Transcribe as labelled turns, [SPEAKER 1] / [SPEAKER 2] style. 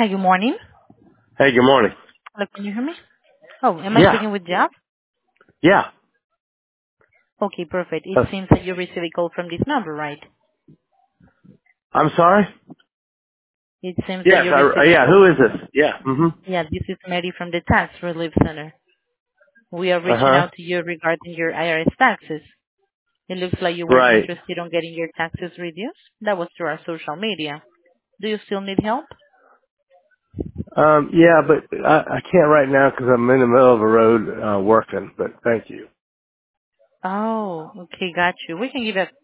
[SPEAKER 1] Hi, good morning.
[SPEAKER 2] Hey, good morning.
[SPEAKER 1] Hello, can you hear me? Oh, am I
[SPEAKER 2] Yeah,
[SPEAKER 1] speaking with Jeff?
[SPEAKER 2] yeah.
[SPEAKER 1] Okay, perfect. It seems that you received a call from this number, right?
[SPEAKER 2] I'm sorry?
[SPEAKER 1] It seems that
[SPEAKER 2] Yes,
[SPEAKER 1] you received a
[SPEAKER 2] yeah,
[SPEAKER 1] call.
[SPEAKER 2] who is this? Yeah.
[SPEAKER 1] Yeah, this is Mary from the Tax Relief Center. We are reaching
[SPEAKER 2] Uh-huh.
[SPEAKER 1] out to you regarding your IRS taxes. It looks like you were
[SPEAKER 2] Right.
[SPEAKER 1] interested on getting your taxes reduced. That was through our social media. Do you still need help?
[SPEAKER 2] Yeah, but I can't right now because I'm in the middle of a road, working, but thank you.
[SPEAKER 1] Oh, okay, got you. We can give a